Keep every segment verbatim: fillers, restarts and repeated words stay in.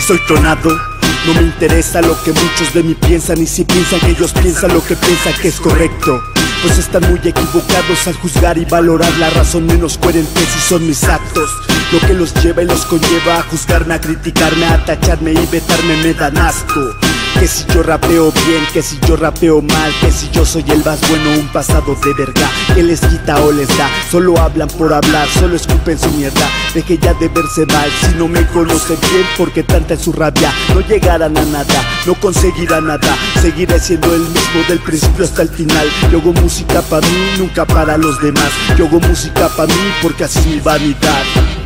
soy tronado. No me interesa lo que muchos de mí piensan, y si piensan que ellos piensan lo que piensan que es correcto, pues están muy equivocados al juzgar y valorar la razón menos coherente si son mis actos. Lo que los lleva y los conlleva a juzgarme, a criticarme, a tacharme y vetarme me dan asco. Que si yo rapeo bien, que si yo rapeo mal, que si yo soy el más bueno, un pasado de verga. Que les quita o les da, solo hablan por hablar, solo escupen su mierda. Deje ya de verse mal, si no me conocen bien, porque tanta es su rabia. No llegarán a nada, no conseguirán nada. Seguiré siendo el mismo del principio hasta el final. Yo hago música pa' mí, nunca para los demás. Yo hago música pa' mí porque así es mi vanidad.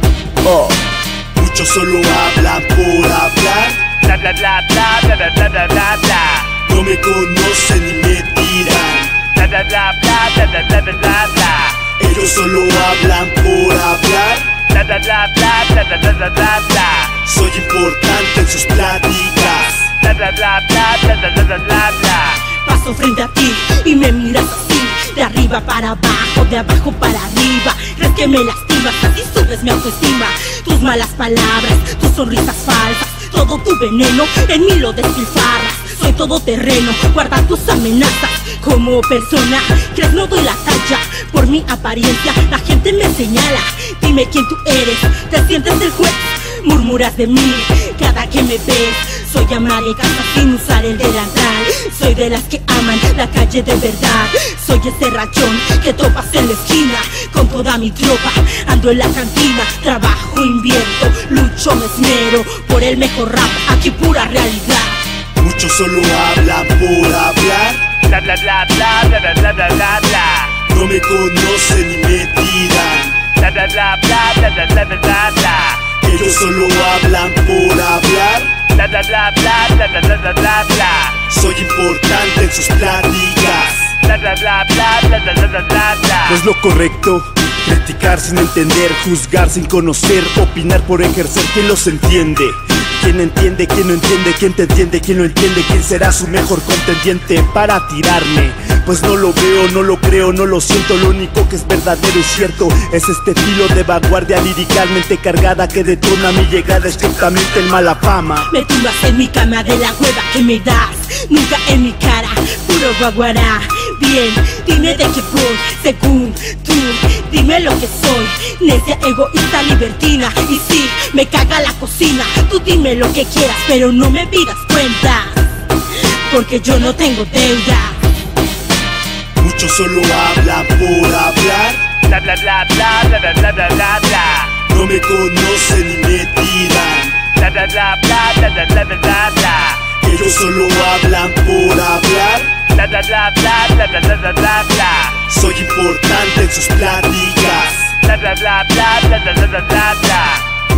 Oh. Muchos solo hablan por hablar. Bla bla bla bla bla bla bla bla bla bla. No me conocen ni me tiran. Bla bla bla bla bla bla bla bla bla bla. Ellos solo hablan por hablar. Bla bla bla bla bla bla bla bla bla bla. Soy importante en sus pláticas. Bla bla bla bla bla bla bla bla bla bla. Paso frente a ti y me miras así, de arriba para abajo, de abajo para arriba. Crees que me lastimas, así subes mi autoestima. Tus malas palabras, tus sonrisas falsas, todo tu veneno en mí lo despilfarras. Soy todo terreno, guarda tus amenazas. Como persona, crees no doy la talla. Por mi apariencia, la gente me señala. Dime quién tú eres, te sientes el juez. Murmuras de mí cada que me ves. Soy ama de casa sin usar el delantal. Soy de las que aman la calle de verdad. Soy ese rachón que topas en la esquina. Con toda mi tropa ando en la cantina. Trabajo, invierto, lucho, me esmero por el mejor rap, aquí pura realidad. Muchos solo hablan por hablar. Bla bla bla bla bla bla bla bla bla bla. No me conocen ni me tiran. Bla bla bla bla bla bla bla bla bla bla. Ellos solo hablan por hablar. Bla bla bla bla bla bla bla bla bla bla. Soy importante en sus pláticas. Bla bla bla bla bla bla bla bla bla bla. No es lo correcto criticar sin entender, juzgar sin conocer, opinar por ejercer. ¿Quién los entiende? ¿Quién entiende? ¿Quién no entiende? ¿Quién te entiende? ¿Quién no entiende? ¿Quién será su mejor contendiente para tirarme? Pues no lo veo, no lo creo, no lo siento. Lo único que es verdadero y cierto es este estilo de vanguardia liricalmente cargada que detona mi llegada estrictamente en mala fama. Me tumbas en mi cama de la hueva que me das, nunca en mi cara, puro guaguará. Bien, dime de qué voy, según tú, dime lo que soy. Necia, egoísta, libertina, y sí, me caga la cocina. Tú dime lo que quieras, pero no me pidas cuentas, porque yo no tengo deuda. Muchos solo hablan por hablar. Bla bla bla bla bla bla bla bla bla bla. No me conocen ni me tiran. Bla bla bla bla bla bla bla bla bla bla. Ellos solo hablan por hablar. Bla bla bla bla bla bla bla bla bla bla. Soy importante en sus pláticas. Bla bla bla bla bla bla bla bla bla bla.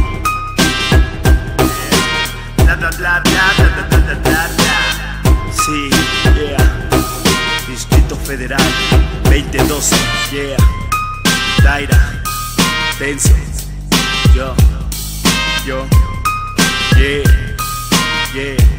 Bla bla bla bla bla bla bla bla bla. Sí, yeah. Distrito Federal veinte doce, yeah. Daira, Tenso, yo, yo, yeah, yeah.